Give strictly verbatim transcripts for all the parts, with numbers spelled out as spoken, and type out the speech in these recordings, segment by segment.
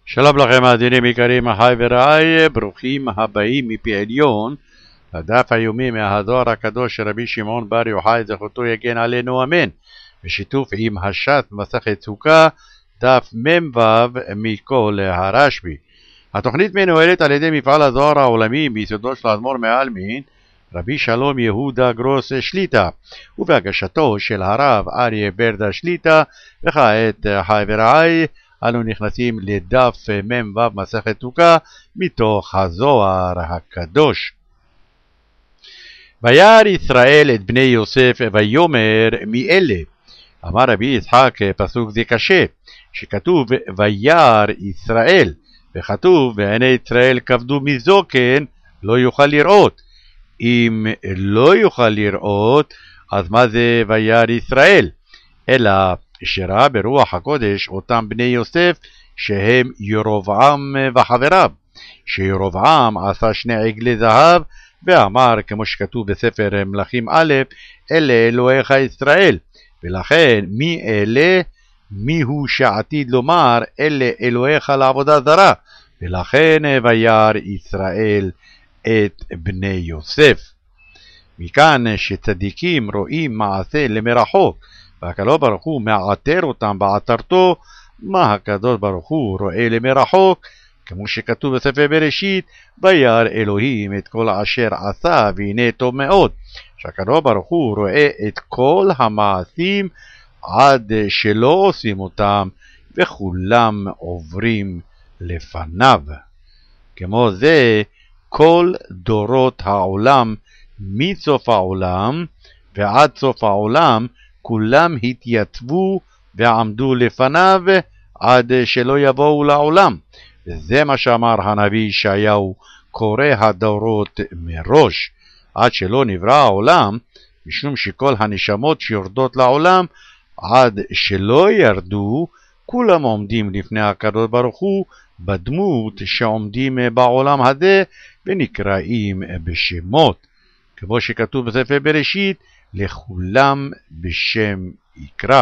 שלום לכם מאזינים יקרים, אחי ורעי, ברוכים הבאים מפי עליון, לדף היומי מהזוהר הקדוש של רבי שמעון בר יוחאי זכותו יגן עלינו אמן, בשיתוף עם הש"ס מסכת סוכה, דף מ"ו מכל הרשב"י. התוכנית מנוהלת על ידי מפעל הזוהר העולמי ביסודו של האדמו"ר מעלמין, רבי שלום יהודה גרוס שליט"א, ובהגשתו של הרב אריה ברדה שליט"א. וכעת אחי ורעי, אנו נכנסים לדף מ"ו מסכת סוכה מתוך הזוהר הקדוש. וירא ישראל את בני יוסף ויאמר מי אלה? אמר רבי יצחק, פסוק זה קשה, שכתוב וירא ישראל, וכתוב ועיני ישראל כבדו מזוקן לא יוכל לראות. אם לא יוכל לראות, אז מה זה וירא ישראל? אלא שראה ברוח הקודש אותם בני יוסף שהם ירבעם וחבריו, שירבעם עשה שני עגלי זהב ואמר, כמו שכתוב בספר מלכים א', אלה אלוהיך ישראל, ולכן מי אלה? מי הוא שעתיד לומר אלה אלוהיך לעבודה זרה, ולכן וירא ישראל את בני יוסף. מכאן שצדיקים רואים מעשה למרחוק, והקדוש ברוך הוא מעטר אותם בעטרתו, מה הקדוש ברוך הוא רואה למרחוק? כמו שכתוב בספר בראשית, וירא אלוהים את כל אשר עשה והנה טוב מאוד, שהקדוש ברוך הוא רואה את כל המעשים עד שלא עושים אותם וכולם עוברים לפניו. כמו זה כל דורות העולם מסוף העולם ועד סוף העולם כולם התייצבו ועמדו לפניו עד שלא יבואו לעולם. וזה מה שאמר הנביא ישעיהו, קורא הדורות מראש, עד שלא נברא העולם, משום שכל הנשמות שיורדות לעולם עד שלא ירדו, כולם עומדים לפני הקדוש ברוך הוא בדמות שעומדים בעולם הזה ונקראים בשמות, כמו שכתוב בספר בראשית, לכולם בשם יקרא.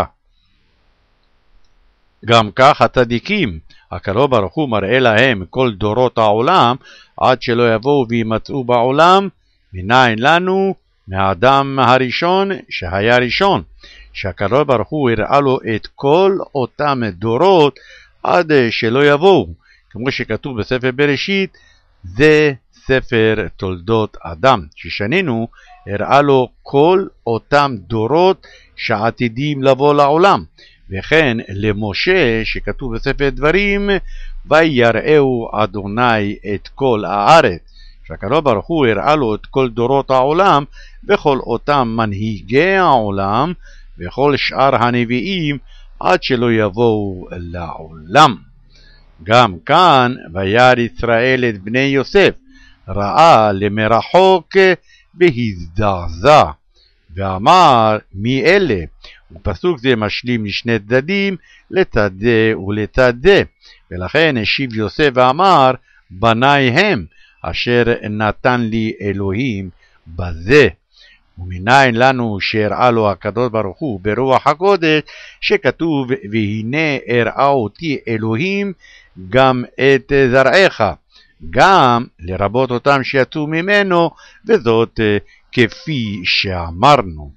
גם כך הצדיקים, הקדוש ברוך הוא מראה להם כל דורות העולם עד שלא יבואו וימצאו בעולם. מניין לנו? מהאדם הראשון שהיה ראשון, שהקדוש ברוך הוא הראה לו את כל אותם דורות עד שלא יבואו, כמו שכתוב בספר בראשית, זה ספר תולדות אדם, ששנינו הראה לו כל אותם דורות שעתידים לבוא לעולם. וכן למשה שכתוב בספר דברים, ויראהו אדוני את כל הארץ, שהקדוש ברוך הוא הראה לו את כל דורות העולם וכל אותם מנהיגי העולם וכל שאר הנביאים עד שלא יבואו לעולם. גם כאן וירא ישראל את בני יוסף, ראה למרחוק והזדעזע ואמר מי אלה? ופסוק זה משלים לשני צדדים, לצד זה ולצד זה, ולכן השיב יוסף ואמר בניי הם אשר נתן לי אלוהים בזה. ומניין לנו שהראה לו הקדוש ברוך הוא ברוח הקודש, שכתוב והנה הראה אותי אלוהים גם את זרעך, גם לרבות אותם שיצאו ממנו, וזאת כפי שאמרנו.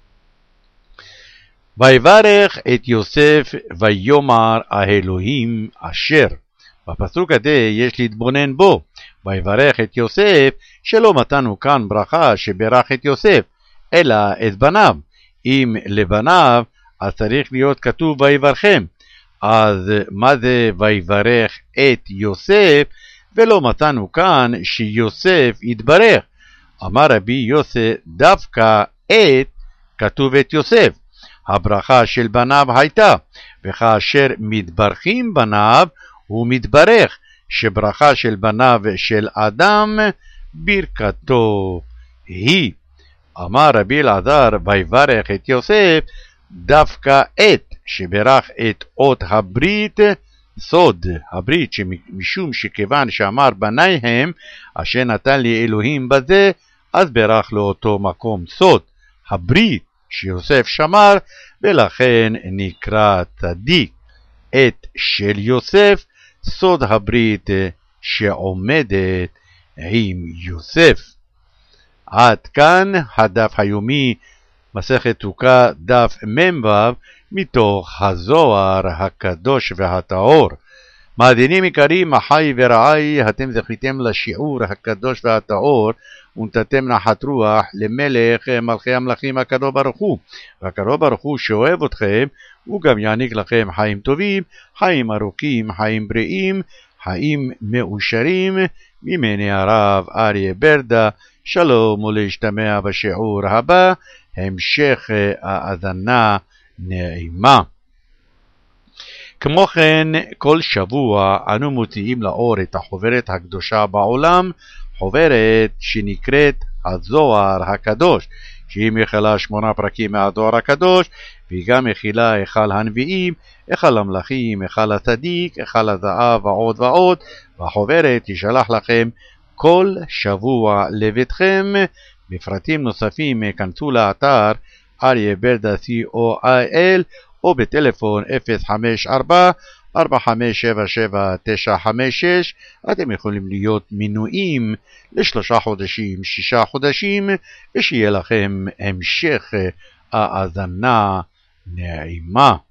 ויברך את יוסף ויאמר האלוהים אשר. בפסוק הזה יש להתבונן בו. ויברך את יוסף, שלא מתנו כאן ברכה שברך את יוסף, אלא את בניו. אם לבניו, אז צריך להיות כתוב ויברכם. אז מה זה ויברך את יוסף? ולא מתנו כאן שיוסף יתברך. אמר רבי יוסף, דווקא את כתוב את יוסף. הברכה של בניו הייתה, וכאשר מתברכים בניו הוא מתברך, שברכה של בניו של אדם ברכתו היא. אמר רבי אלעזר, ויברך את יוסף, דווקא את שברך את אות הברית, סוד הברית, משום שכיוון שאמר בניהם אשר נתן לי אלוהים בזה, אז ברך לאותו מקום סוד הברית שיוסף שמר, ולכן נקרא צדיק. את של יוסף סוד הברית שעומדת עם יוסף. עד כאן הדף היומי, מסכת סוכה דף מ"ו, מתוך הזוהר הקדוש והטהור. מאזינים יקרים, אחי ורעי, אתם זכיתם לשיעור הקדוש והטהור ונתתם נחת רוח למלך מלכי המלכים הקדוש ברוך הוא. והקדוש ברוך הוא שאוהב אתכם, הוא גם יעניק לכם חיים טובים, חיים ארוכים, חיים בריאים, חיים מאושרים. ממני הרב אריה ברדה, שלום ולהשתמע בשיעור הבא, המשך האזנה נעימה. כמו כן, כל שבוע אנו מוציאים לאור את החוברת הקדושה בעולם, חוברת שנקראת הזוהר הקדוש, שהיא מכילה שמונה פרקים מהזוהר הקדוש, והיא גם מכילה היכל הנביאים, היכל המלכים, היכל הצדיק, היכל הזהב ועוד ועוד, והחוברת תשלח לכם כל שבוע לביתכם. בפרטים נוספים כנסו לאתר אריה ברדה סי או איי אל או בטלפון אפס חמש ארבע ארבע חמש שבע שבע תשע חמש שש. אתם יכולים להיות מנויים לשלושה חודשים, שישה חודשים, ושיהיה לכם המשך האזנה נעימה.